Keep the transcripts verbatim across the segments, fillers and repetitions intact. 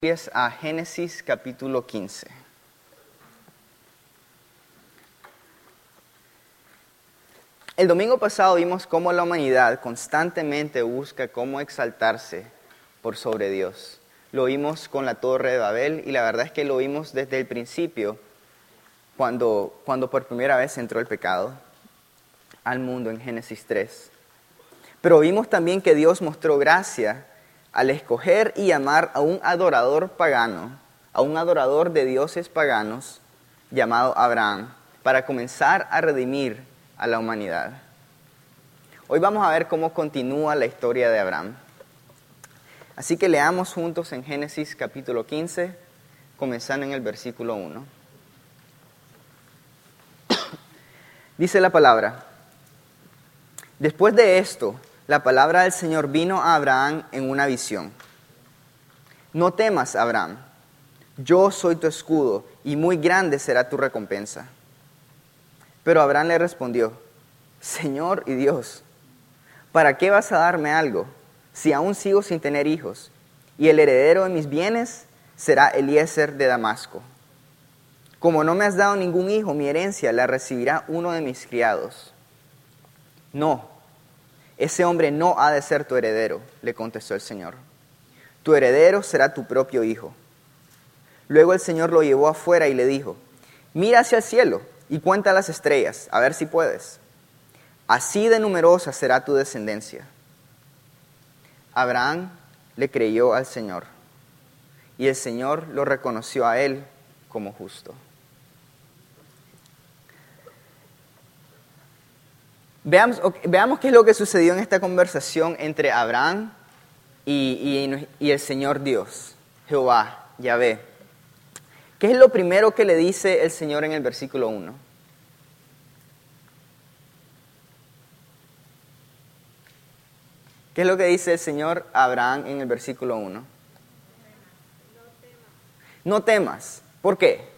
Biblias a Génesis capítulo quince. El domingo pasado vimos cómo la humanidad constantemente busca cómo exaltarse por sobre Dios. Lo vimos con la Torre de Babel y la verdad es que lo vimos desde el principio, cuando, cuando por primera vez entró el pecado al mundo en Génesis tres. Pero vimos también que Dios mostró gracia al escoger y llamar a un adorador pagano, a un adorador de dioses paganos llamado Abraham, para comenzar a redimir a la humanidad. Hoy vamos a ver cómo continúa la historia de Abraham. Así que leamos juntos en Génesis capítulo quince, comenzando en el versículo uno. Dice la palabra: Después de esto, la palabra del Señor vino a Abraham en una visión. No temas, Abraham, yo soy tu escudo y muy grande será tu recompensa. Pero Abraham le respondió: Señor y Dios, ¿para qué vas a darme algo si aún sigo sin tener hijos? Y el heredero de mis bienes será Eliezer de Damasco. Como no me has dado ningún hijo, mi herencia la recibirá uno de mis criados. No. Ese hombre no ha de ser tu heredero, le contestó el Señor. Tu heredero será tu propio hijo. Luego el Señor lo llevó afuera y le dijo: Mira hacia el cielo y cuenta las estrellas, a ver si puedes. Así de numerosa será tu descendencia. Abraham le creyó al Señor, y el Señor lo reconoció a él como justo. Veamos, veamos qué es lo que sucedió en esta conversación entre Abraham y, y, y el Señor Dios, Jehová, Yahvé. ¿Qué es lo primero que le dice el Señor en el versículo uno? ¿Qué es lo que dice el Señor a Abraham en el versículo uno? No temas. ¿Por qué?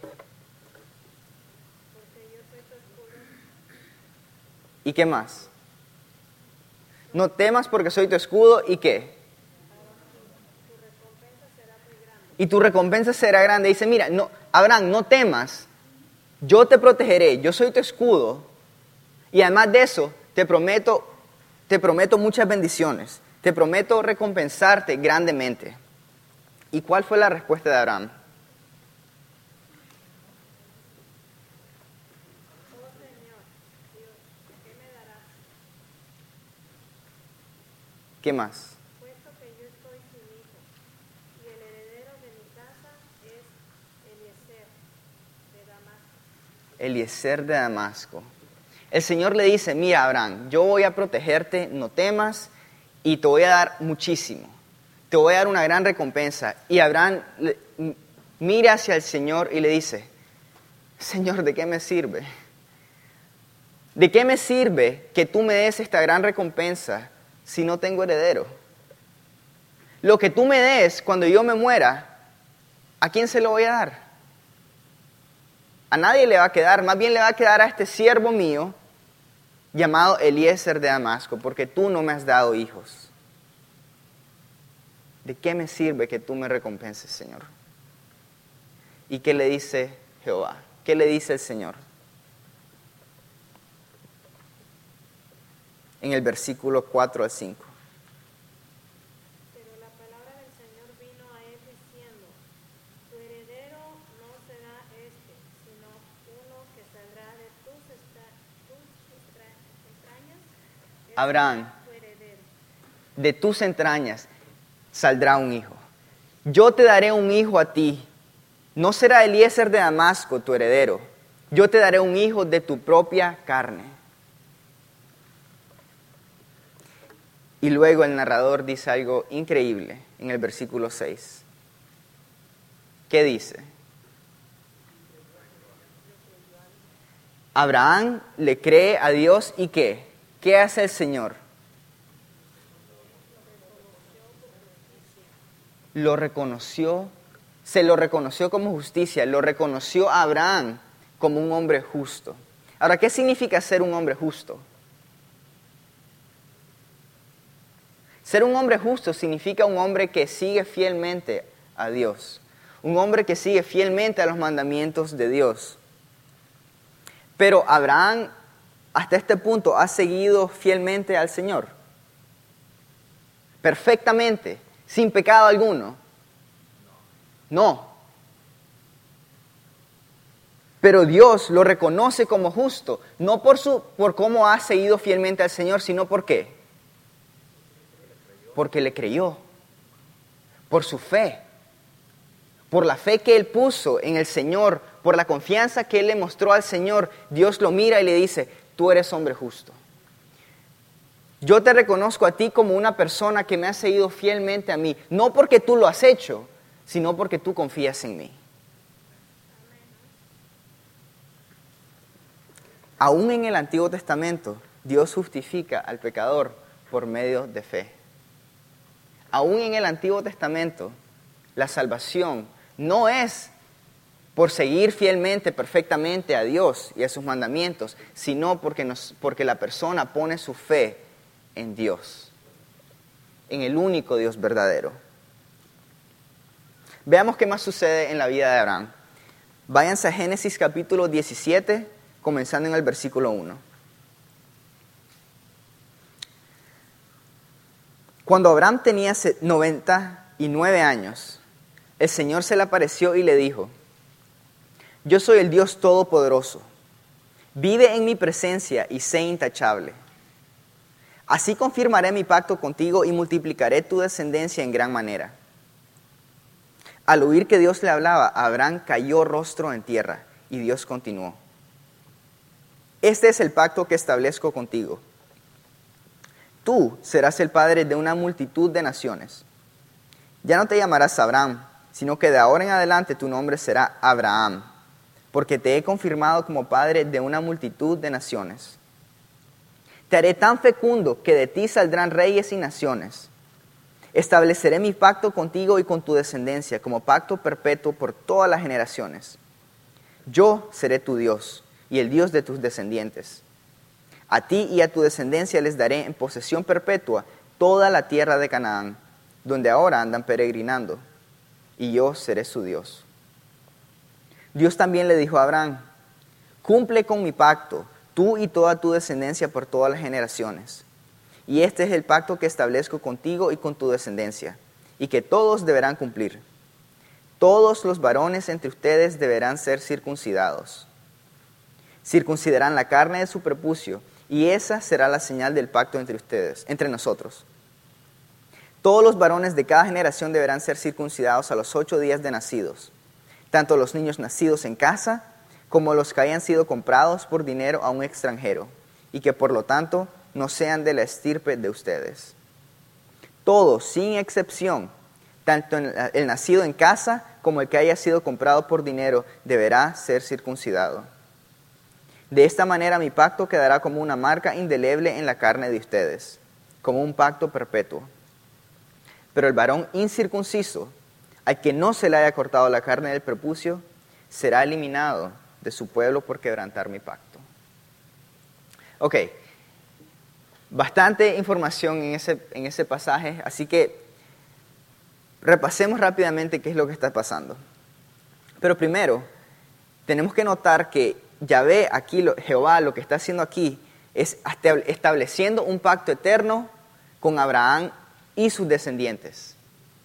¿Y qué más? No temas porque soy tu escudo. ¿Y qué? Y tu recompensa será grande. Dice, mira, no, Abraham, no temas. Yo te protegeré. Yo soy tu escudo. Y además de eso, te prometo, te prometo muchas bendiciones. Te prometo recompensarte grandemente. ¿Y cuál fue la respuesta de Abraham? ¿Qué más? Puesto que yo estoy sin hijo, y el heredero de mi casa es Eliezer de Damasco. Eliezer de Damasco. El Señor le dice: mira, Abraham, yo voy a protegerte, no temas, y te voy a dar muchísimo. Te voy a dar una gran recompensa. Y Abraham le, mira hacia el Señor y le dice: Señor, ¿de qué me sirve? ¿De qué me sirve que tú me des esta gran recompensa si no tengo heredero? Lo que tú me des cuando yo me muera, ¿a quién se lo voy a dar? A nadie le va a quedar, más bien le va a quedar a este siervo mío llamado Eliezer de Damasco, porque tú no me has dado hijos. ¿De qué me sirve que tú me recompenses, Señor? ¿Y qué le dice Jehová? ¿Qué le dice el Señor? En el versículo cuatro al cinco. Pero la palabra del Señor vino a él diciendo: Tu heredero no será este, sino uno que saldrá de tus, estra, tus estra, entrañas. Este Abraham, tu heredero. De tus entrañas saldrá un hijo. Yo te daré un hijo a ti. No será Eliezer de Damasco tu heredero. Yo te daré un hijo de tu propia carne. Y luego el narrador dice algo increíble en el versículo seis. ¿Qué dice? Abraham le cree a Dios y ¿qué? ¿Qué hace el Señor? Lo reconoció, se lo reconoció como justicia, lo reconoció a Abraham como un hombre justo. Ahora, ¿qué significa ser un hombre justo? Ser un hombre justo significa un hombre que sigue fielmente a Dios. Un hombre que sigue fielmente a los mandamientos de Dios. Pero Abraham, hasta este punto, ha seguido fielmente al Señor. Perfectamente, sin pecado alguno. No. Pero Dios lo reconoce como justo, no por, su, por cómo ha seguido fielmente al Señor, sino por qué. Porque le creyó. Por su fe. Por la fe que él puso en el Señor, por la confianza que él le mostró al Señor, Dios lo mira y le dice, tú eres hombre justo. Yo te reconozco a ti como una persona que me ha seguido fielmente a mí, no porque tú lo has hecho, sino porque tú confías en mí. Aún en el Antiguo Testamento, Dios justifica al pecador por medio de fe. Aún en el Antiguo Testamento, la salvación no es por seguir fielmente, perfectamente a Dios y a sus mandamientos, sino porque, nos, porque la persona pone su fe en Dios, en el único Dios verdadero. Veamos qué más sucede en la vida de Abraham. Váyanse a Génesis capítulo diecisiete, comenzando en el versículo uno. Cuando Abraham tenía noventa y nueve años, el Señor se le apareció y le dijo, yo soy el Dios Todopoderoso, vive en mi presencia y sé intachable. Así confirmaré mi pacto contigo y multiplicaré tu descendencia en gran manera. Al oír que Dios le hablaba, Abraham cayó rostro en tierra y Dios continuó. Este es el pacto que establezco contigo. Tú serás el padre de una multitud de naciones. Ya no te llamarás Abraham, sino que de ahora en adelante tu nombre será Abraham, porque te he confirmado como padre de una multitud de naciones. Te haré tan fecundo que de ti saldrán reyes y naciones. Estableceré mi pacto contigo y con tu descendencia como pacto perpetuo por todas las generaciones. Yo seré tu Dios y el Dios de tus descendientes. A ti y a tu descendencia les daré en posesión perpetua toda la tierra de Canaán, donde ahora andan peregrinando, y yo seré su Dios. Dios también le dijo a Abraham, cumple con mi pacto, tú y toda tu descendencia por todas las generaciones. Y este es el pacto que establezco contigo y con tu descendencia, y que todos deberán cumplir. Todos los varones entre ustedes deberán ser circuncidados. Circuncidarán la carne de su prepucio, y esa será la señal del pacto entre ustedes, entre nosotros. Todos los varones de cada generación deberán ser circuncidados a los ocho días de nacidos, tanto los niños nacidos en casa como los que hayan sido comprados por dinero a un extranjero, y que por lo tanto no sean de la estirpe de ustedes. Todos, sin excepción, tanto el nacido en casa como el que haya sido comprado por dinero, deberá ser circuncidado. De esta manera mi pacto quedará como una marca indeleble en la carne de ustedes, como un pacto perpetuo. Pero el varón incircunciso, al que no se le haya cortado la carne del prepucio, será eliminado de su pueblo por quebrantar mi pacto. Ok, bastante información en ese, en ese pasaje, así que repasemos rápidamente qué es lo que está pasando. Pero primero, tenemos que notar que Yahvé, aquí, lo, Jehová, lo que está haciendo aquí es estableciendo un pacto eterno con Abraham y sus descendientes.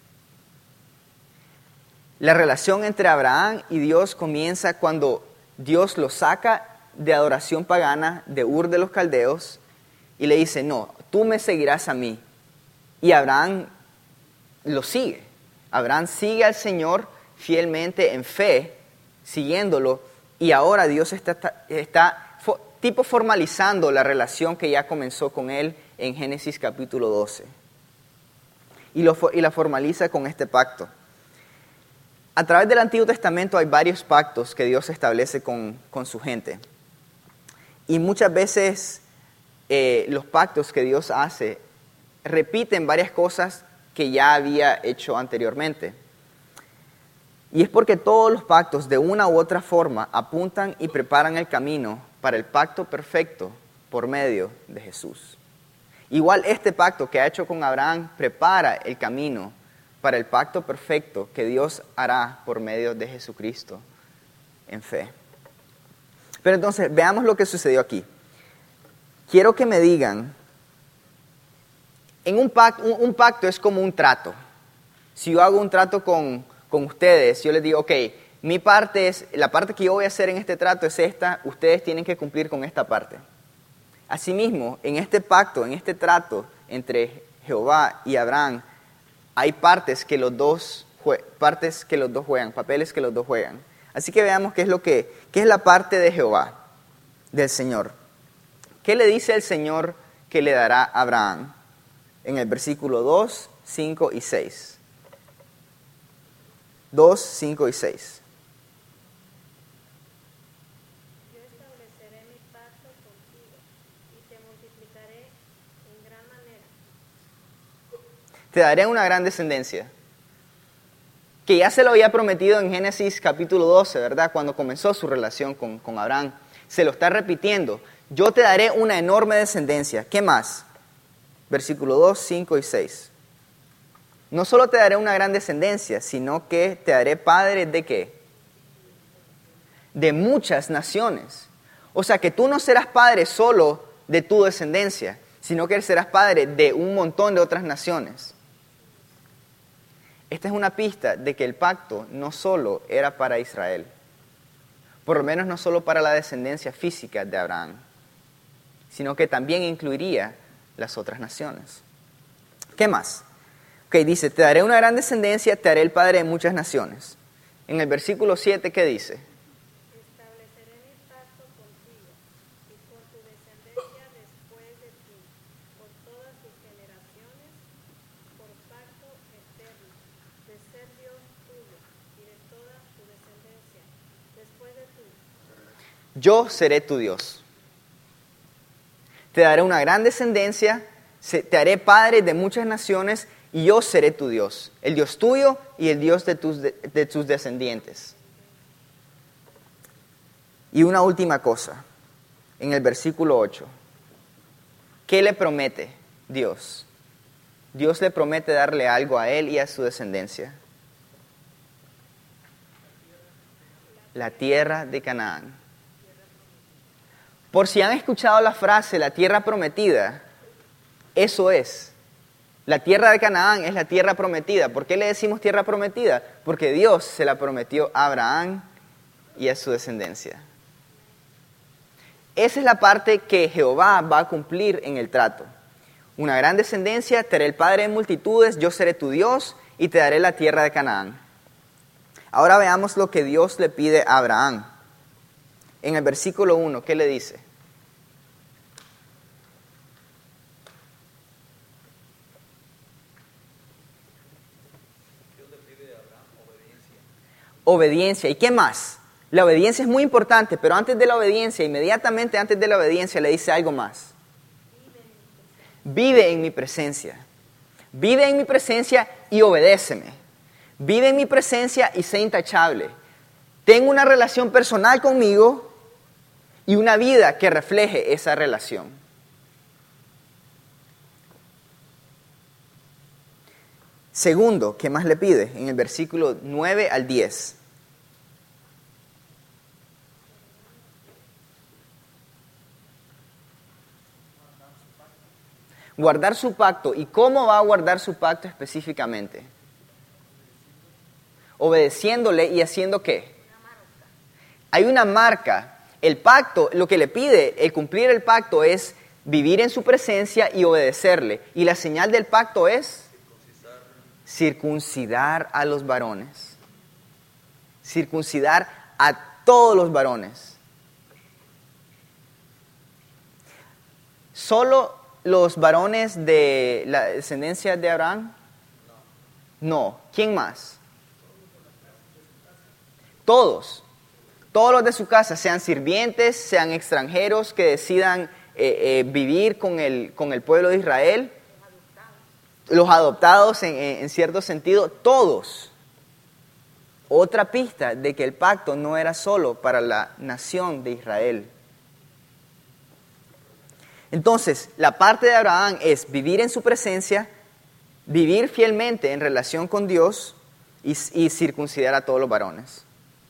La relación entre Abraham y Dios comienza cuando Dios lo saca de adoración pagana de Ur de los Caldeos y le dice, no, tú me seguirás a mí. Y Abraham lo sigue. Abraham sigue al Señor fielmente en fe, siguiéndolo, y ahora Dios está, está, está tipo formalizando la relación que ya comenzó con él en Génesis capítulo doce. Y, lo, y la formaliza con este pacto. A través del Antiguo Testamento hay varios pactos que Dios establece con, con su gente. Y muchas veces eh, los pactos que Dios hace repiten varias cosas que ya había hecho anteriormente. Y es porque todos los pactos de una u otra forma apuntan y preparan el camino para el pacto perfecto por medio de Jesús. Igual este pacto que ha hecho con Abraham prepara el camino para el pacto perfecto que Dios hará por medio de Jesucristo en fe. Pero entonces, veamos lo que sucedió aquí. Quiero que me digan, en un pacto, un, un pacto es como un trato. Si yo hago un trato con, con ustedes, yo les digo, ok, mi parte es, la parte que yo voy a hacer en este trato es esta, ustedes tienen que cumplir con esta parte. Asimismo, en este pacto, en este trato entre Jehová y Abraham, hay partes que los dos, partes que los dos juegan, papeles que los dos juegan. Así que veamos qué es lo que, qué es la parte de Jehová, del Señor. ¿Qué le dice el Señor que le dará a Abraham? En el versículo dos, cinco y seis. dos, cinco y seis. Yo estableceré mi pacto contigo y te multiplicaré en gran manera. Te daré una gran descendencia. Que ya se lo había prometido en Génesis capítulo doce, ¿verdad? Cuando comenzó su relación con, con Abraham. Se lo está repitiendo. Yo te daré una enorme descendencia. ¿Qué más? Versículo dos, cinco y seis. No solo te daré una gran descendencia, sino que te haré padre de ¿qué? De muchas naciones. O sea que tú no serás padre solo de tu descendencia, sino que serás padre de un montón de otras naciones. Esta es una pista de que el pacto no solo era para Israel, por lo menos no solo para la descendencia física de Abraham, sino que también incluiría las otras naciones. ¿Qué más? Ok, dice, te daré una gran descendencia, te haré el padre de muchas naciones. En el versículo siete, ¿qué dice? Estableceré mi pacto contigo y con tu descendencia después de ti, por todas tus generaciones, por pacto eterno, de ser Dios tuyo y de toda tu descendencia después de ti. Yo seré tu Dios. Te daré una gran descendencia, te haré padre de muchas naciones y yo seré tu Dios, el Dios tuyo y el Dios de tus, de, de tus descendientes. Y una última cosa, en el versículo ocho. ¿Qué le promete Dios? Dios le promete darle algo a él y a su descendencia. La tierra de Canaán. Por si han escuchado la frase, la tierra prometida, eso es. La tierra de Canaán es la tierra prometida. ¿Por qué le decimos tierra prometida? Porque Dios se la prometió a Abraham y a su descendencia. Esa es la parte que Jehová va a cumplir en el trato. Una gran descendencia, te haré el padre de multitudes, yo seré tu Dios y te daré la tierra de Canaán. Ahora veamos lo que Dios le pide a Abraham. En el versículo uno, ¿qué le dice? Obediencia. ¿Y qué más? La obediencia es muy importante, pero antes de la obediencia, inmediatamente antes de la obediencia, le dice algo más. Vive en mi presencia. Vive en mi presencia y obedéceme. Vive en mi presencia y sé intachable. Ten una relación personal conmigo y una vida que refleje esa relación. Segundo, ¿qué más le pide? En el versículo nueve al diez. Guardar su pacto. ¿Y cómo va a guardar su pacto específicamente? Obedeciéndole y haciendo ¿qué? Hay una marca. El pacto, lo que le pide, el cumplir el pacto es vivir en su presencia y obedecerle. Y la señal del pacto es circuncidar a los varones. Circuncidar a todos los varones. Solo los varones de la descendencia de Abraham. No. ¿Quién más? Todos. Todos los de su casa, sean sirvientes, sean extranjeros que decidan eh, eh, vivir con el, con el pueblo de Israel. Los adoptados en, en cierto sentido, todos. Otra pista de que el pacto no era solo para la nación de Israel. Entonces, la parte de Abraham es vivir en su presencia vivir fielmente en relación con Dios y, y circuncidar a todos los varones.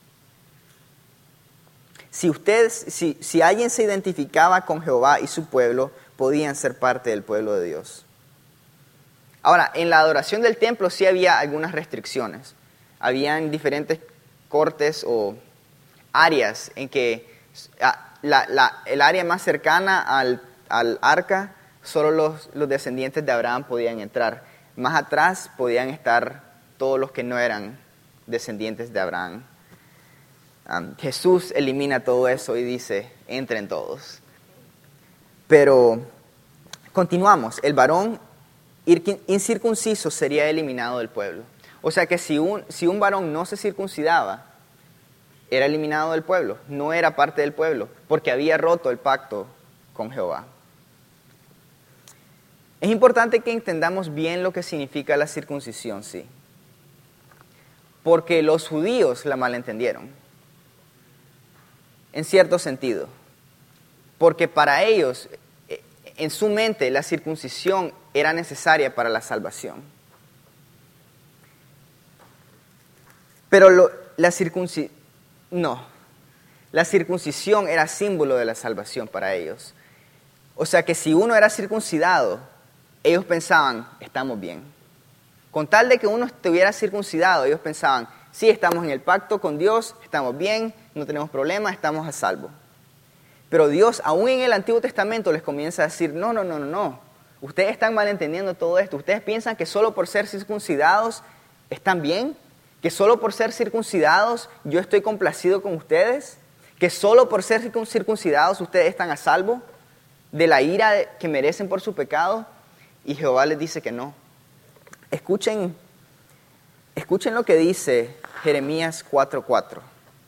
Si, ustedes, si, si alguien se identificaba con Jehová y su pueblo, podían ser parte del pueblo de Dios. Ahora, en la adoración del templo sí había algunas restricciones. Habían diferentes cortes o áreas en que la, la, el área más cercana al, al arca, solo los, los descendientes de Abraham podían entrar. Más atrás podían estar todos los que no eran descendientes de Abraham. Um, Jesús elimina todo eso y dice, entren todos. Pero continuamos, el varón incircunciso sería eliminado del pueblo. O sea que si un, si un varón no se circuncidaba, era eliminado del pueblo, no era parte del pueblo, porque había roto el pacto con Jehová. Es importante que entendamos bien lo que significa la circuncisión, sí. Porque los judíos la malentendieron, en cierto sentido. Porque para ellos, en su mente, la circuncisión era necesaria para la salvación. Pero lo, la circuncisión, no, la circuncisión era símbolo de la salvación para ellos. O sea que si uno era circuncidado, ellos pensaban, estamos bien. Con tal de que uno estuviera circuncidado, ellos pensaban, sí, estamos en el pacto con Dios, estamos bien, no tenemos problemas, estamos a salvo. Pero Dios, aún en el Antiguo Testamento, les comienza a decir, no, no, no, no, no. Ustedes están malentendiendo todo esto. Ustedes piensan que solo por ser circuncidados están bien, que solo por ser circuncidados yo estoy complacido con ustedes, que solo por ser circuncidados ustedes están a salvo de la ira que merecen por su pecado. Y Jehová les dice que no. Escuchen, escuchen lo que dice Jeremías cuatro cuatro.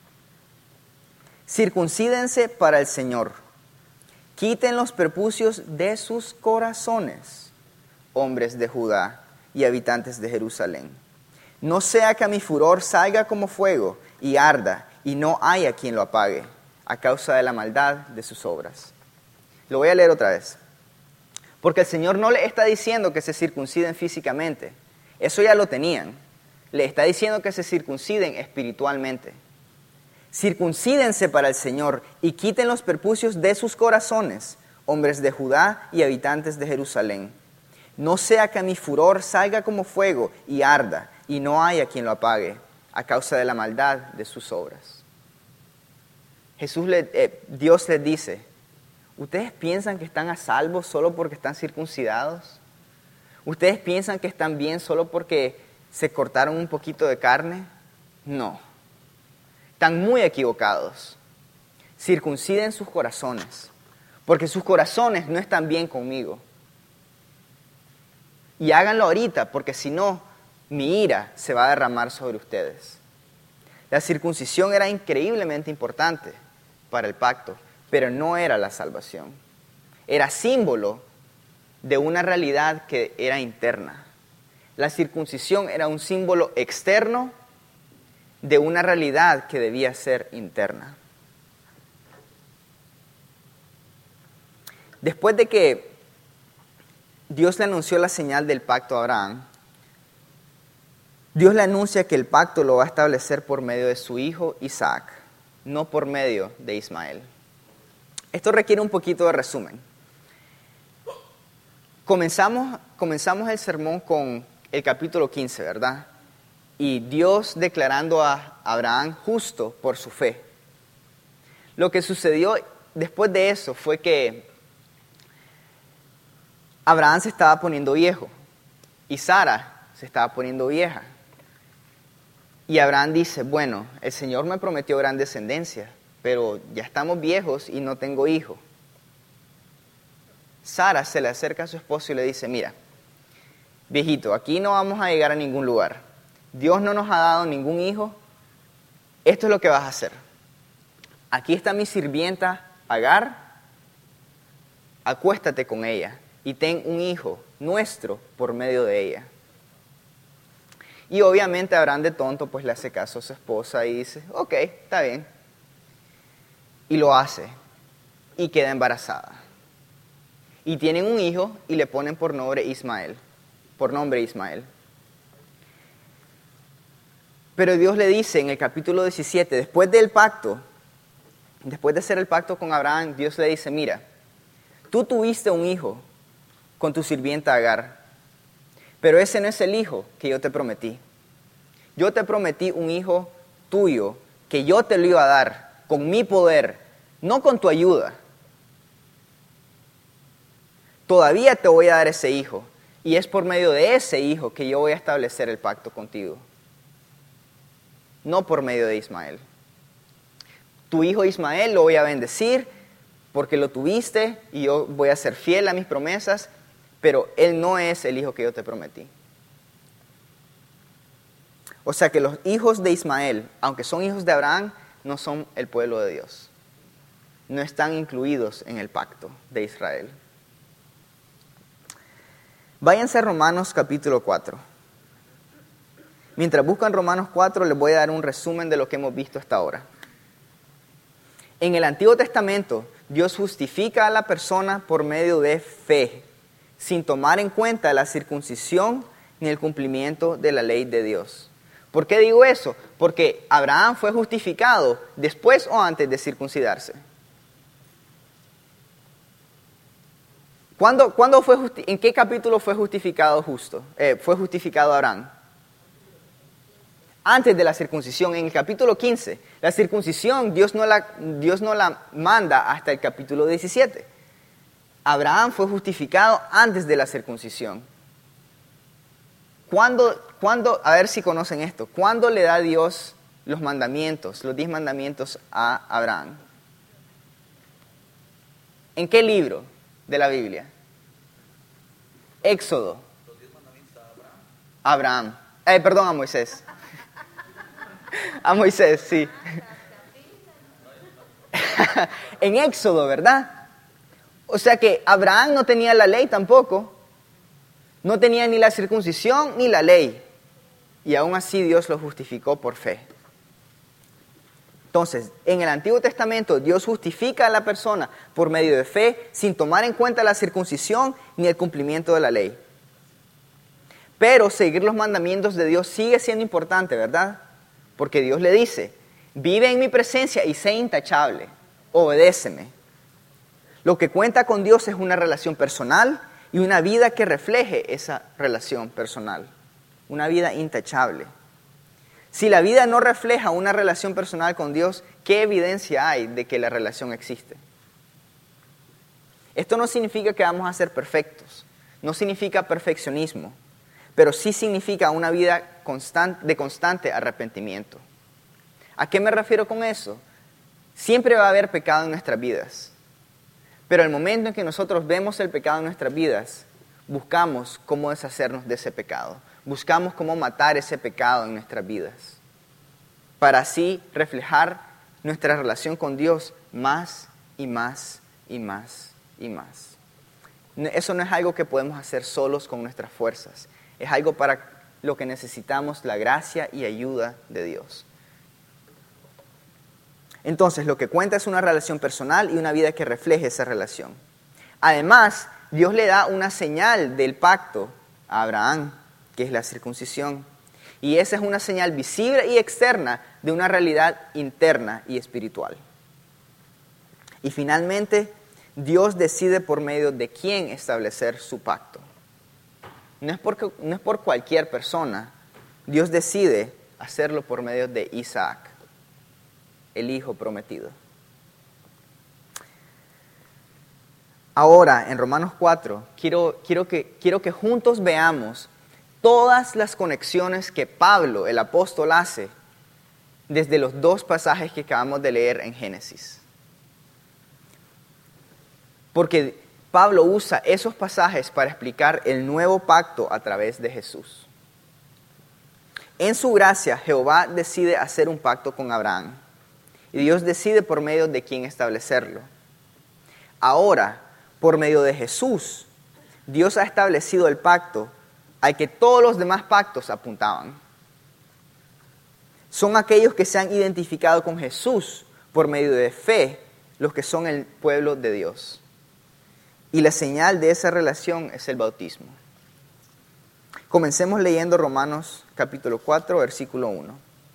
Circuncídense para el Señor. Quiten los prepucios de sus corazones, hombres de Judá y habitantes de Jerusalén. No sea que mi furor salga como fuego y arda, y no haya quien lo apague, a causa de la maldad de sus obras. Lo voy a leer otra vez. Porque el Señor no le está diciendo que se circunciden físicamente. Eso ya lo tenían. Le está diciendo que se circunciden espiritualmente. Circuncídense para el Señor y quiten los prepucios de sus corazones, hombres de Judá y habitantes de Jerusalén. No sea que mi furor salga como fuego y arda, y no haya quien lo apague, a causa de la maldad de sus obras. Jesús le, eh, Dios les dice, ¿ustedes piensan que están a salvo solo porque están circuncidados? ¿Ustedes piensan que están bien solo porque se cortaron un poquito de carne? No. Están muy equivocados. Circunciden sus corazones, porque sus corazones no están bien conmigo. Y háganlo ahorita, porque si no, mi ira se va a derramar sobre ustedes. La circuncisión era increíblemente importante para el pacto, pero no era la salvación. Era símbolo de una realidad que era interna. La circuncisión era un símbolo externo de una realidad que debía ser interna. Después de que Dios le anunció la señal del pacto a Abraham, Dios le anuncia que el pacto lo va a establecer por medio de su hijo Isaac, no por medio de Ismael. Esto requiere un poquito de resumen. Comenzamos, comenzamos el sermón con el capítulo quince, ¿verdad? Y Dios declarando a Abraham justo por su fe. Lo que sucedió después de eso fue que Abraham se estaba poniendo viejo y Sara se estaba poniendo vieja. Y Abraham dice, bueno, el Señor me prometió gran descendencia, pero ya estamos viejos y no tengo hijo. Sara se le acerca a su esposo y le dice, mira, viejito, aquí no vamos a llegar a ningún lugar. Dios no nos ha dado ningún hijo. Esto es lo que vas a hacer. Aquí está mi sirvienta Agar. Acuéstate con ella y ten un hijo nuestro por medio de ella. Y obviamente Abraham de tonto pues le hace caso a su esposa y dice, ok, está bien. Y lo hace. Y queda embarazada. Y tienen un hijo y le ponen por nombre Ismael. por nombre Ismael. Pero Dios le dice en el capítulo diecisiete, después del pacto, después de hacer el pacto con Abraham, Dios le dice, mira, tú tuviste un hijo con tu sirvienta Agar, pero ese no es el hijo que yo te prometí. Yo te prometí un hijo tuyo que yo te lo iba a dar con mi poder, no con tu ayuda. Todavía te voy a dar ese hijo, y es por medio de ese hijo que yo voy a establecer el pacto contigo, no por medio de Ismael. Tu hijo Ismael lo voy a bendecir porque lo tuviste y yo voy a ser fiel a mis promesas, pero él no es el hijo que yo te prometí. O sea que los hijos de Ismael, aunque son hijos de Abraham, no son el pueblo de Dios. No están incluidos en el pacto de Israel. Váyanse a Romanos capítulo cuatro. Mientras buscan Romanos cuatro, les voy a dar un resumen de lo que hemos visto hasta ahora. En el Antiguo Testamento, Dios justifica a la persona por medio de fe, sin tomar en cuenta la circuncisión ni el cumplimiento de la ley de Dios. ¿Por qué digo eso? Porque Abraham fue justificado después o antes de circuncidarse. ¿Cuándo, cuándo fue justi- ¿En qué capítulo fue justificado justo? Eh, fue justificado Abraham. Antes de la circuncisión, en el capítulo quince. La circuncisión Dios no la, Dios no la manda hasta el capítulo diecisiete. Abraham fue justificado antes de la circuncisión. ¿Cuándo, cuándo, a ver si conocen esto, ¿cuándo le da Dios los mandamientos, los diez mandamientos a Abraham? ¿En qué libro de la Biblia? Éxodo. ¿Los diez mandamientos a Abraham? Abraham. Eh, perdón, a Moisés. A Moisés, sí. En Éxodo, ¿verdad? O sea que Abraham no tenía la ley tampoco. No tenía ni la circuncisión ni la ley. Y aún así Dios lo justificó por fe. Entonces, en el Antiguo Testamento, Dios justifica a la persona por medio de fe, sin tomar en cuenta la circuncisión ni el cumplimiento de la ley. Pero seguir los mandamientos de Dios sigue siendo importante, ¿verdad? Porque Dios le dice, vive en mi presencia y sé intachable, obedéceme. Lo que cuenta con Dios es una relación personal y una vida que refleje esa relación personal, una vida intachable. Si la vida no refleja una relación personal con Dios, ¿qué evidencia hay de que la relación existe? Esto no significa que vamos a ser perfectos, no significa perfeccionismo, pero sí significa una vida constante, de constante arrepentimiento. ¿A qué me refiero con eso? Siempre va a haber pecado en nuestras vidas, pero el momento en que nosotros vemos el pecado en nuestras vidas, buscamos cómo deshacernos de ese pecado. Buscamos cómo matar ese pecado en nuestras vidas, para así reflejar nuestra relación con Dios más y más y más y más. Eso no es algo que podemos hacer solos con nuestras fuerzas, es algo para lo que necesitamos la gracia y ayuda de Dios. Entonces, lo que cuenta es una relación personal y una vida que refleje esa relación. Además, Dios le da una señal del pacto a Abraham, que es la circuncisión. Y esa es una señal visible y externa de una realidad interna y espiritual. Y finalmente, Dios decide por medio de quién establecer su pacto. No es, porque, no es por cualquier persona. Dios decide hacerlo por medio de Isaac, el hijo prometido. Ahora, en Romanos cuatro, quiero, quiero, que, quiero que juntos veamos todas las conexiones que Pablo, el apóstol, hace desde los dos pasajes que acabamos de leer en Génesis. Porque Pablo usa esos pasajes para explicar el nuevo pacto a través de Jesús. En su gracia, Jehová decide hacer un pacto con Abraham. Y Dios decide por medio de quién establecerlo. Ahora, por medio de Jesús, Dios ha establecido el pacto al que todos los demás pactos apuntaban. Son aquellos que se han identificado con Jesús por medio de fe, los que son el pueblo de Dios. Y la señal de esa relación es el bautismo. Comencemos leyendo Romanos capítulo cuatro, versículo uno.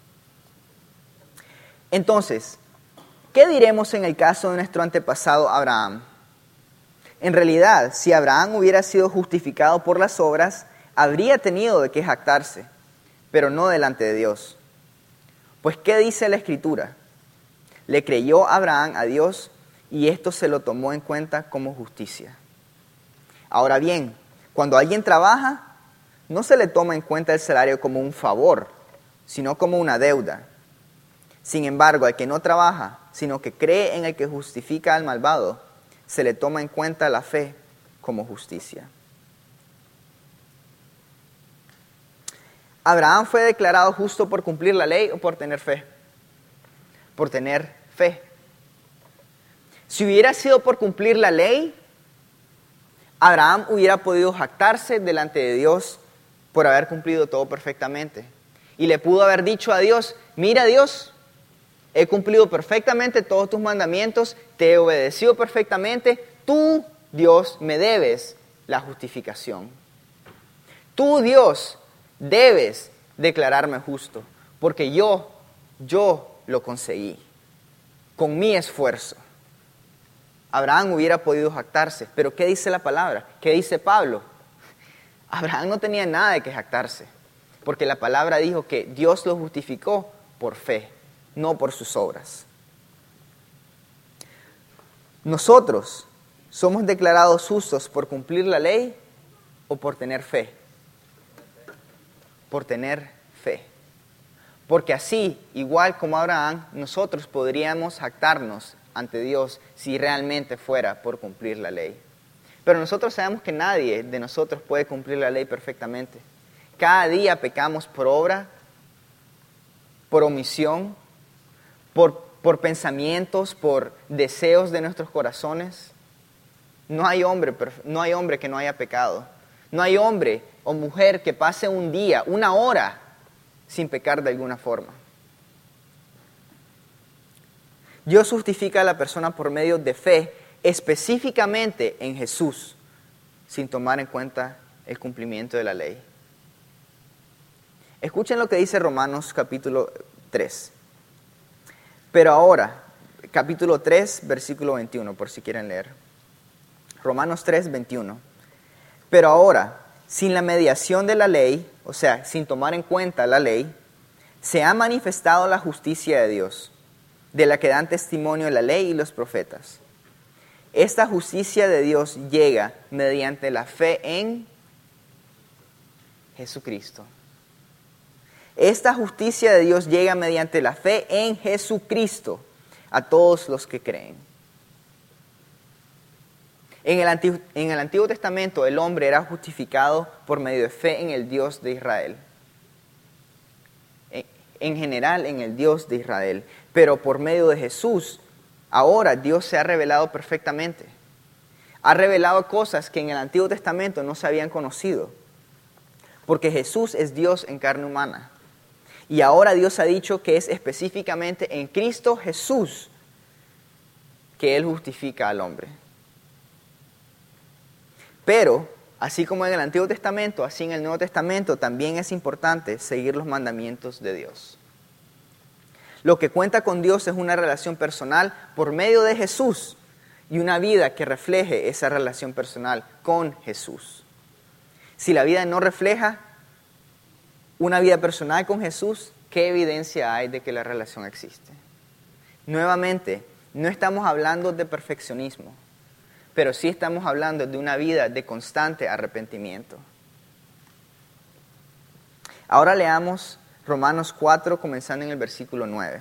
Entonces, ¿qué diremos en el caso de nuestro antepasado Abraham? En realidad, si Abraham hubiera sido justificado por las obras, habría tenido de qué jactarse, pero no delante de Dios. Pues, ¿qué dice la Escritura? Le creyó Abraham a Dios y esto se lo tomó en cuenta como justicia. Ahora bien, cuando alguien trabaja, no se le toma en cuenta el salario como un favor, sino como una deuda. Sin embargo, al que no trabaja, sino que cree en el que justifica al malvado, se le toma en cuenta la fe como justicia. ¿Abraham fue declarado justo por cumplir la ley o por tener fe? Por tener fe. Si hubiera sido por cumplir la ley, Abraham hubiera podido jactarse delante de Dios por haber cumplido todo perfectamente. Y le pudo haber dicho a Dios, mira Dios, he cumplido perfectamente todos tus mandamientos, te he obedecido perfectamente, tú, Dios, me debes la justificación. Tú, Dios, debes declararme justo, porque yo, yo lo conseguí, con mi esfuerzo. Abraham hubiera podido jactarse, pero ¿qué dice la palabra? ¿Qué dice Pablo? Abraham no tenía nada de que jactarse, porque la palabra dijo que Dios lo justificó por fe, no por sus obras. Nosotros somos declarados justos por cumplir la ley o por tener fe. Por tener fe. Porque así, igual como Abraham, nosotros podríamos jactarnos ante Dios si realmente fuera por cumplir la ley. Pero nosotros sabemos que nadie de nosotros puede cumplir la ley perfectamente. Cada día pecamos por obra, por omisión, por, por pensamientos, por deseos de nuestros corazones. No hay hombre, no hay hombre que no haya pecado. No hay hombre o mujer que pase un día, una hora, sin pecar de alguna forma. Dios justifica a la persona por medio de fe, específicamente en Jesús, sin tomar en cuenta el cumplimiento de la ley. Escuchen lo que dice Romanos capítulo tres. Pero ahora, capítulo tres, versículo veintiuno, por si quieren leer. Romanos tres, veintiuno. Pero ahora, sin la mediación de la ley, o sea, sin tomar en cuenta la ley, se ha manifestado la justicia de Dios, de la que dan testimonio la ley y los profetas. Esta justicia de Dios llega mediante la fe en Jesucristo. Esta justicia de Dios llega mediante la fe en Jesucristo a todos los que creen. En el, Antiguo, en el Antiguo Testamento el hombre era justificado por medio de fe en el Dios de Israel. En, en general en el Dios de Israel. Pero por medio de Jesús, ahora Dios se ha revelado perfectamente. Ha revelado cosas que en el Antiguo Testamento no se habían conocido. Porque Jesús es Dios en carne humana. Y ahora Dios ha dicho que es específicamente en Cristo Jesús que Él justifica al hombre. Pero, así como en el Antiguo Testamento, así en el Nuevo Testamento también es importante seguir los mandamientos de Dios. Lo que cuenta con Dios es una relación personal por medio de Jesús y una vida que refleje esa relación personal con Jesús. Si la vida no refleja una vida personal con Jesús, ¿qué evidencia hay de que la relación existe? Nuevamente, no estamos hablando de perfeccionismo, pero sí estamos hablando de una vida de constante arrepentimiento. Ahora leamos Romanos cuatro, comenzando en el versículo nueve.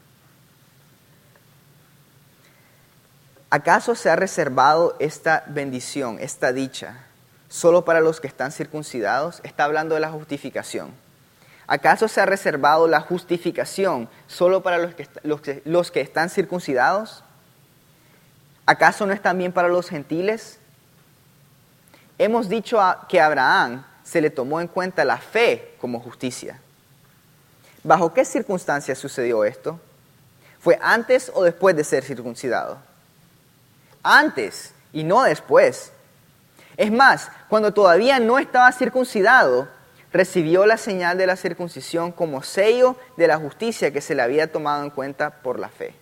¿Acaso se ha reservado esta bendición, esta dicha, solo para los que están circuncidados? Está hablando de la justificación. ¿Acaso se ha reservado la justificación solo para los que, los que, los que están circuncidados? ¿Acaso no es también para los gentiles? Hemos dicho a, que a Abraham se le tomó en cuenta la fe como justicia. ¿Bajo qué circunstancias sucedió esto? ¿Fue antes o después de ser circuncidado? Antes y no después. Es más, cuando todavía no estaba circuncidado, recibió la señal de la circuncisión como sello de la justicia que se le había tomado en cuenta por la fe.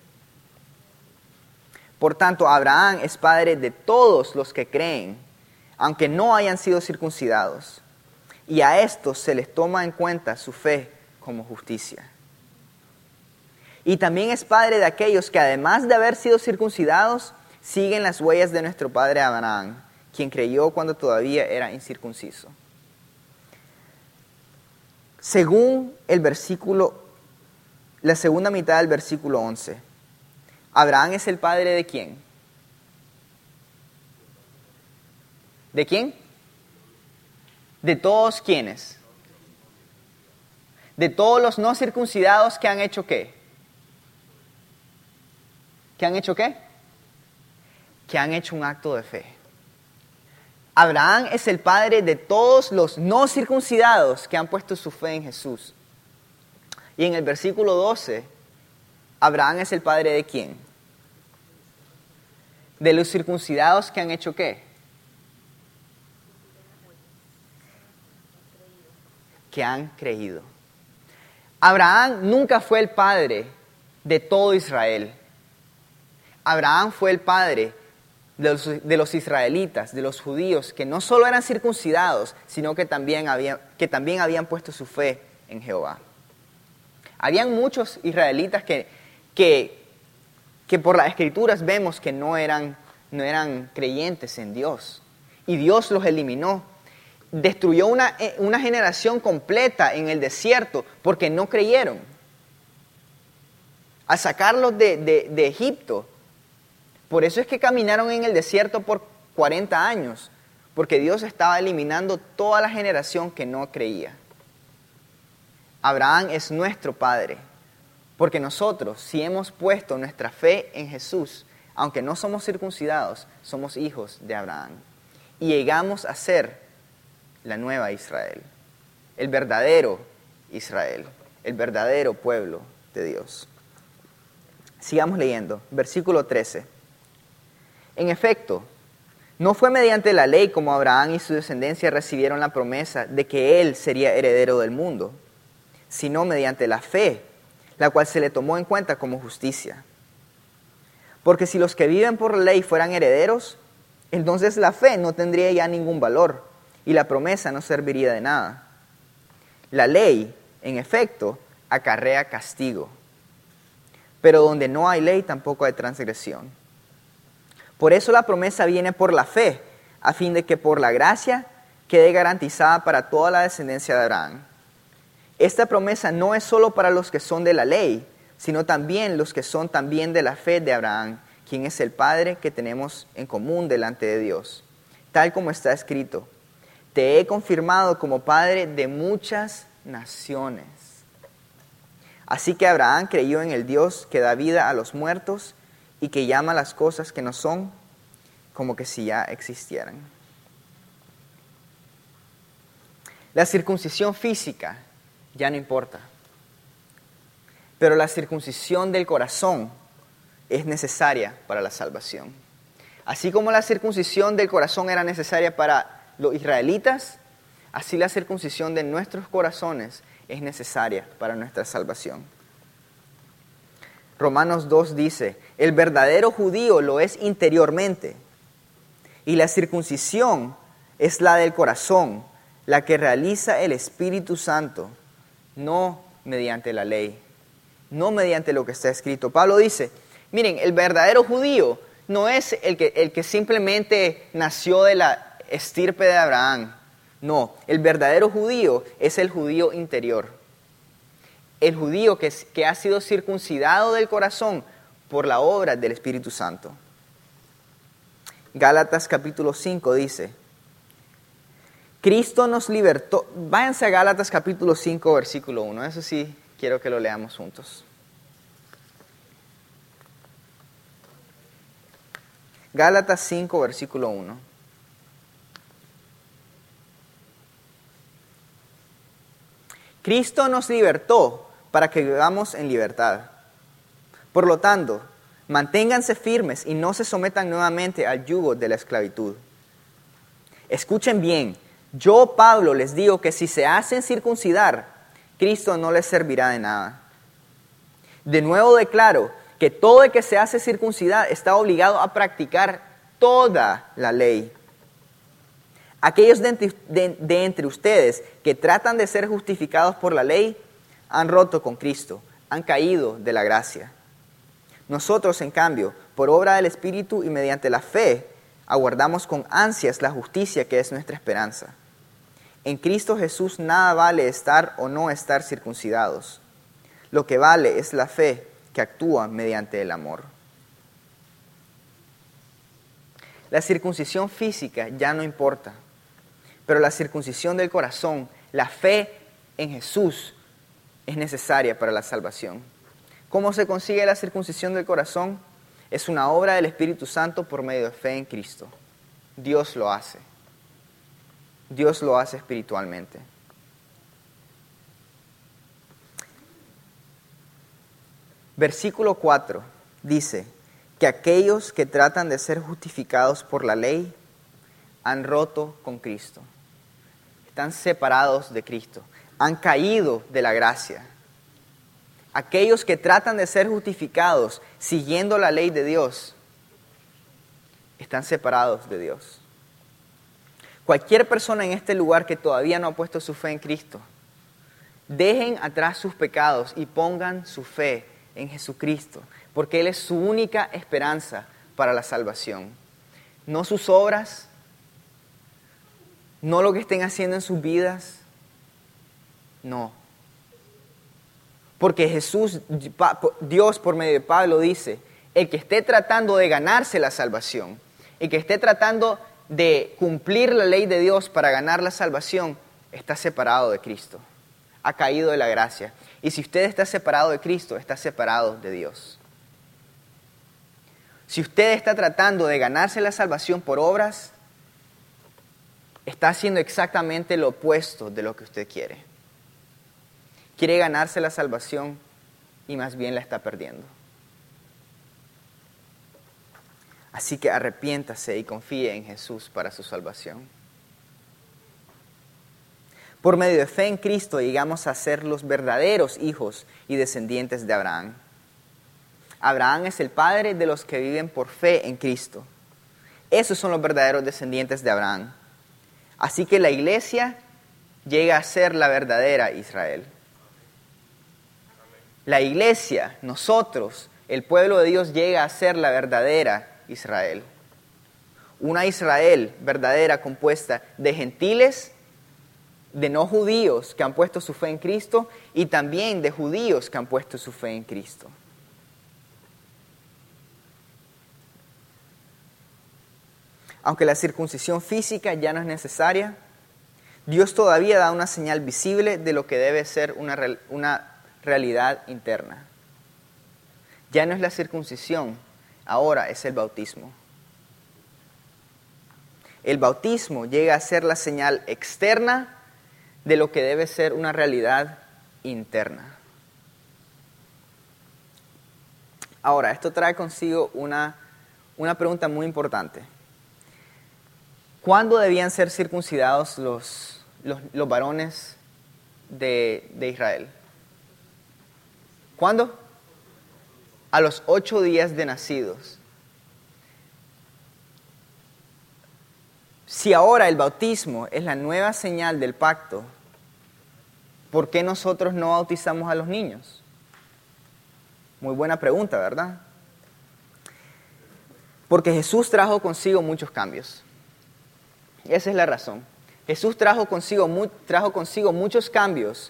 Por tanto, Abraham es padre de todos los que creen, aunque no hayan sido circuncidados, y a estos se les toma en cuenta su fe como justicia. Y también es padre de aquellos que, además de haber sido circuncidados, siguen las huellas de nuestro padre Abraham, quien creyó cuando todavía era incircunciso. Según el versículo, la segunda mitad del versículo once, Abraham es el padre de ¿quién? ¿De quién? ¿De todos quiénes? De todos los no circuncidados que han hecho ¿qué? ¿Que han hecho qué? Que han hecho un acto de fe. Abraham es el padre de todos los no circuncidados que han puesto su fe en Jesús. Y en el versículo doce, Abraham es el padre de ¿quién? De los circuncidados que han hecho ¿qué? Que han creído. Abraham nunca fue el padre de todo Israel. Abraham fue el padre de los, de los israelitas, de los judíos, que no solo eran circuncidados, sino que también, había, que también habían puesto su fe en Jehová. Habían muchos israelitas que, que, que por las escrituras vemos que no eran, no eran creyentes en Dios. Y Dios los eliminó. Destruyó una, una generación completa en el desierto porque no creyeron. Al sacarlos de, de, de Egipto, por eso es que caminaron en el desierto por cuarenta años, porque Dios estaba eliminando toda la generación que no creía. Abraham es nuestro padre, porque nosotros, si hemos puesto nuestra fe en Jesús, aunque no somos circuncidados, somos hijos de Abraham. Y llegamos a ser la nueva Israel, el verdadero Israel, el verdadero pueblo de Dios. Sigamos leyendo, versículo trece. En efecto, no fue mediante la ley como Abraham y su descendencia recibieron la promesa de que él sería heredero del mundo, sino mediante la fe, la cual se le tomó en cuenta como justicia. Porque si los que viven por la ley fueran herederos, entonces la fe no tendría ya ningún valor y la promesa no serviría de nada. La ley, en efecto, acarrea castigo, pero donde no hay ley tampoco hay transgresión. Por eso la promesa viene por la fe, a fin de que por la gracia quede garantizada para toda la descendencia de Abraham. Esta promesa no es solo para los que son de la ley, sino también los que son también de la fe de Abraham, quien es el Padre que tenemos en común delante de Dios. Tal como está escrito, te he confirmado como Padre de muchas naciones. Así que Abraham creyó en el Dios que da vida a los muertos y que llama las cosas que no son como que si ya existieran. La circuncisión física ya no importa, pero la circuncisión del corazón es necesaria para la salvación. Así como la circuncisión del corazón era necesaria para los israelitas, así la circuncisión de nuestros corazones es necesaria para nuestra salvación. Romanos dos dice, el verdadero judío lo es interiormente, y la circuncisión es la del corazón, la que realiza el Espíritu Santo, no mediante la ley, no mediante lo que está escrito. Pablo dice, miren, el verdadero judío no es el que, el que simplemente nació de la estirpe de Abraham. No, el verdadero judío es el judío interior. El judío que, que ha sido circuncidado del corazón por la obra del Espíritu Santo. Gálatas capítulo cinco dice, Cristo nos libertó. Váyanse a Gálatas capítulo cinco, versículo uno. Eso sí, quiero que lo leamos juntos. Gálatas cinco, versículo uno. Cristo nos libertó para que vivamos en libertad. Por lo tanto, manténganse firmes y no se sometan nuevamente al yugo de la esclavitud. Escuchen bien, Yo, Pablo, les digo que si se hacen circuncidar, Cristo no les servirá de nada. De nuevo declaro que todo el que se hace circuncidar está obligado a practicar toda la ley. Aquellos de entre, de, de entre ustedes que tratan de ser justificados por la ley han roto con Cristo, han caído de la gracia. Nosotros, en cambio, por obra del Espíritu y mediante la fe, aguardamos con ansias la justicia que es nuestra esperanza. En Cristo Jesús nada vale estar o no estar circuncidados. Lo que vale es la fe que actúa mediante el amor. La circuncisión física ya no importa, pero la circuncisión del corazón, la fe en Jesús, es necesaria para la salvación. ¿Cómo se consigue la circuncisión del corazón? Es una obra del Espíritu Santo por medio de fe en Cristo. Dios lo hace. Dios lo hace espiritualmente. Versículo cuatro dice que aquellos que tratan de ser justificados por la ley han roto con Cristo. Están separados de Cristo. Han caído de la gracia. Aquellos que tratan de ser justificados siguiendo la ley de Dios están separados de Dios. Cualquier persona en este lugar que todavía no ha puesto su fe en Cristo, dejen atrás sus pecados y pongan su fe en Jesucristo, porque Él es su única esperanza para la salvación. No sus obras, no lo que estén haciendo en sus vidas, no. Porque Jesús, Dios por medio de Pablo dice, el que esté tratando de ganarse la salvación, el que esté tratando de cumplir la ley de Dios para ganar la salvación, está separado de Cristo, ha caído de la gracia. Y si usted está separado de Cristo, está separado de Dios. Si usted está tratando de ganarse la salvación por obras, está haciendo exactamente lo opuesto de lo que usted quiere. Quiere ganarse la salvación y más bien la está perdiendo. Así que arrepiéntase y confíe en Jesús para su salvación. Por medio de fe en Cristo llegamos a ser los verdaderos hijos y descendientes de Abraham. Abraham es el padre de los que viven por fe en Cristo. Esos son los verdaderos descendientes de Abraham. Así que la iglesia llega a ser la verdadera Israel. La iglesia, nosotros, el pueblo de Dios llega a ser la verdadera Israel. Una Israel verdadera compuesta de gentiles, de no judíos que han puesto su fe en Cristo y también de judíos que han puesto su fe en Cristo. Aunque la circuncisión física ya no es necesaria, Dios todavía da una señal visible de lo que debe ser una, una realidad interna. Ya no es la circuncisión, ahora es el bautismo. El bautismo llega a ser la señal externa de lo que debe ser una realidad interna. Ahora, esto trae consigo una, una pregunta muy importante. ¿Cuándo debían ser circuncidados los, los, los varones de, de Israel? ¿Cuándo? A los ocho días de nacidos. Si ahora el bautismo es la nueva señal del pacto, ¿por qué nosotros no bautizamos a los niños? Muy buena pregunta, ¿verdad? Porque Jesús trajo consigo muchos cambios. Esa es la razón. Jesús trajo consigo, trajo consigo muchos cambios.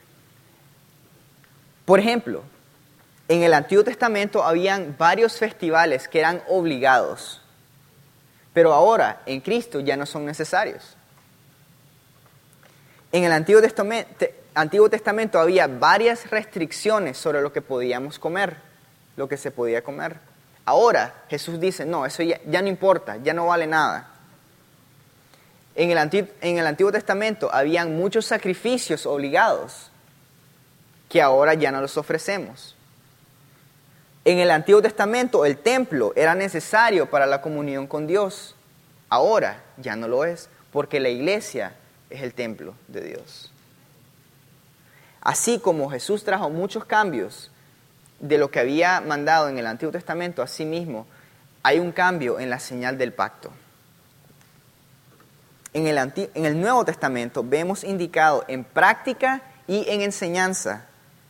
Por ejemplo, en el Antiguo Testamento habían varios festivales que eran obligados, pero ahora en Cristo ya no son necesarios. En el Antiguo Testamento, Antiguo Testamento había varias restricciones sobre lo que podíamos comer, lo que se podía comer. Ahora Jesús dice, no, eso ya, ya no importa, ya no vale nada. En el, Antiguo, en el Antiguo Testamento habían muchos sacrificios obligados que ahora ya no los ofrecemos. En el Antiguo Testamento el templo era necesario para la comunión con Dios. Ahora ya no lo es, porque la iglesia es el templo de Dios. Así como Jesús trajo muchos cambios de lo que había mandado en el Antiguo Testamento, asimismo hay un cambio en la señal del pacto. En el, Anti- en el Nuevo Testamento vemos indicado en práctica y en enseñanza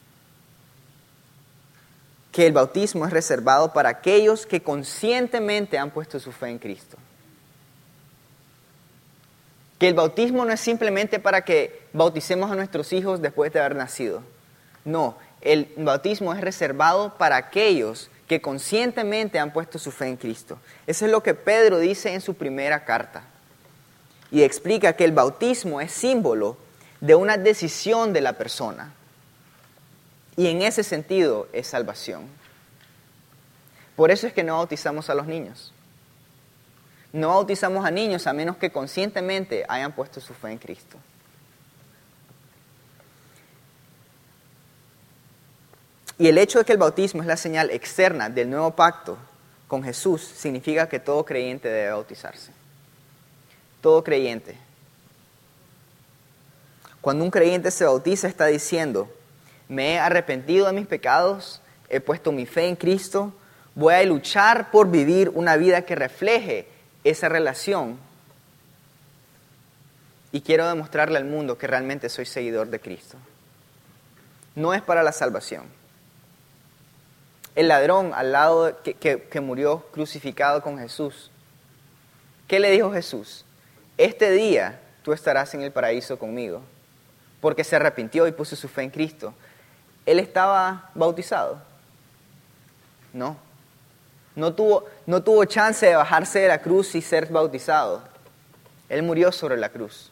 que el bautismo es reservado para aquellos que conscientemente han puesto su fe en Cristo. Que el bautismo no es simplemente para que bauticemos a nuestros hijos después de haber nacido. No, el bautismo es reservado para aquellos que conscientemente han puesto su fe en Cristo. Eso es lo que Pedro dice en su primera carta. Y explica que el bautismo es símbolo de una decisión de la persona. Y en ese sentido es salvación. Por eso es que no bautizamos a los niños. No bautizamos a niños a menos que conscientemente hayan puesto su fe en Cristo. Y el hecho de que el bautismo es la señal externa del nuevo pacto con Jesús significa que todo creyente debe bautizarse. Todo creyente. Cuando un creyente se bautiza está diciendo: me he arrepentido de mis pecados, he puesto mi fe en Cristo, voy a luchar por vivir una vida que refleje esa relación y quiero demostrarle al mundo que realmente soy seguidor de Cristo. No es para la salvación. El ladrón al lado de, que, que, que murió crucificado con Jesús, ¿qué le dijo Jesús? Este día tú estarás en el paraíso conmigo, porque se arrepintió y puso su fe en Cristo. ¿Él estaba bautizado? No. No tuvo, no tuvo chance de bajarse de la cruz y ser bautizado. Él murió sobre la cruz.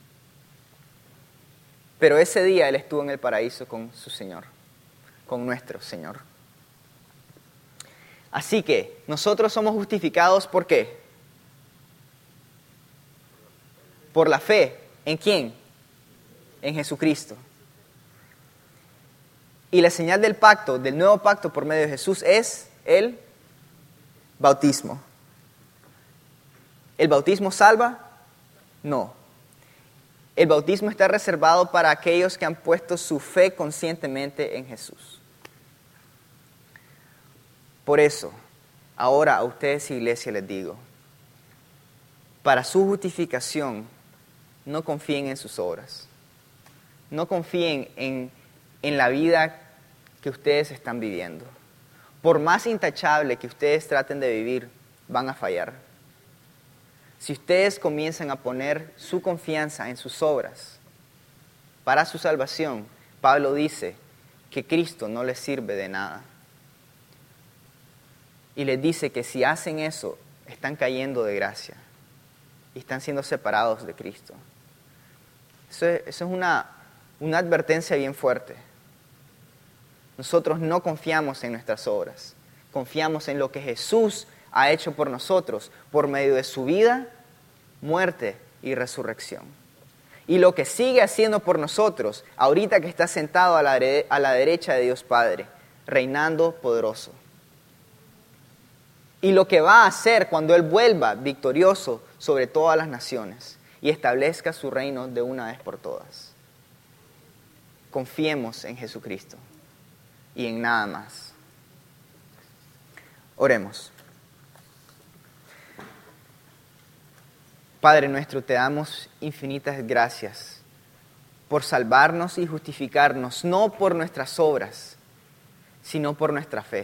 Pero ese día Él estuvo en el paraíso con su Señor, con nuestro Señor. Así que nosotros somos justificados ¿por qué? Por la fe. ¿En quién? En Jesucristo. Y la señal del pacto, del nuevo pacto por medio de Jesús es el bautismo. ¿El bautismo salva? No. El bautismo está reservado para aquellos que han puesto su fe conscientemente en Jesús. Por eso, ahora a ustedes, iglesia, les digo, para su justificación, no confíen en sus obras. No confíen en, en la vida que ustedes están viviendo. Por más intachable que ustedes traten de vivir, van a fallar. Si ustedes comienzan a poner su confianza en sus obras para su salvación, Pablo dice que Cristo no les sirve de nada. Y les dice que si hacen eso, están cayendo de gracia y están siendo separados de Cristo. Eso es, eso es una, una advertencia bien fuerte. Nosotros no confiamos en nuestras obras, confiamos en lo que Jesús ha hecho por nosotros por medio de su vida, muerte y resurrección. Y lo que sigue haciendo por nosotros, ahorita que está sentado a la, a la derecha de Dios Padre, reinando poderoso. Y lo que va a hacer cuando Él vuelva victorioso sobre todas las naciones y establezca su reino de una vez por todas. Confiemos en Jesucristo y en nada más. Oremos. Padre nuestro, te damos infinitas gracias por salvarnos y justificarnos, no por nuestras obras, sino por nuestra fe.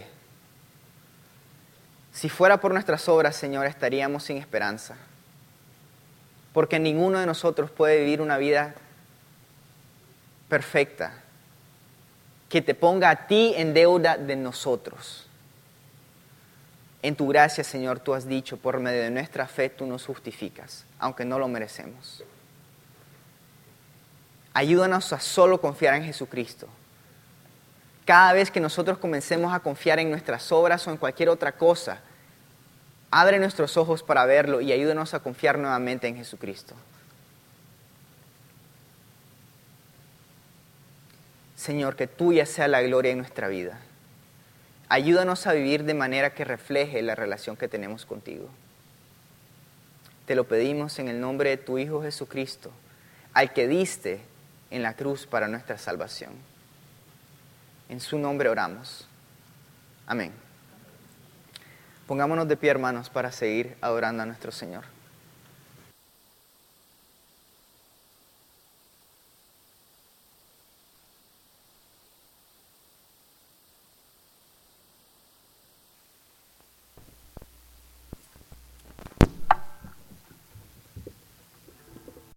Si fuera por nuestras obras, Señor, estaríamos sin esperanza, porque ninguno de nosotros puede vivir una vida perfecta, que te ponga a ti en deuda de nosotros. En tu gracia, Señor, tú has dicho, por medio de nuestra fe, tú nos justificas, aunque no lo merecemos. Ayúdanos a solo confiar en Jesucristo. Cada vez que nosotros comencemos a confiar en nuestras obras o en cualquier otra cosa, abre nuestros ojos para verlo y ayúdanos a confiar nuevamente en Jesucristo. Señor, que tuya sea la gloria en nuestra vida. Ayúdanos a vivir de manera que refleje la relación que tenemos contigo. Te lo pedimos en el nombre de tu Hijo Jesucristo, al que diste en la cruz para nuestra salvación. En su nombre oramos. Amén. Pongámonos de pie, hermanos, para seguir adorando a nuestro Señor.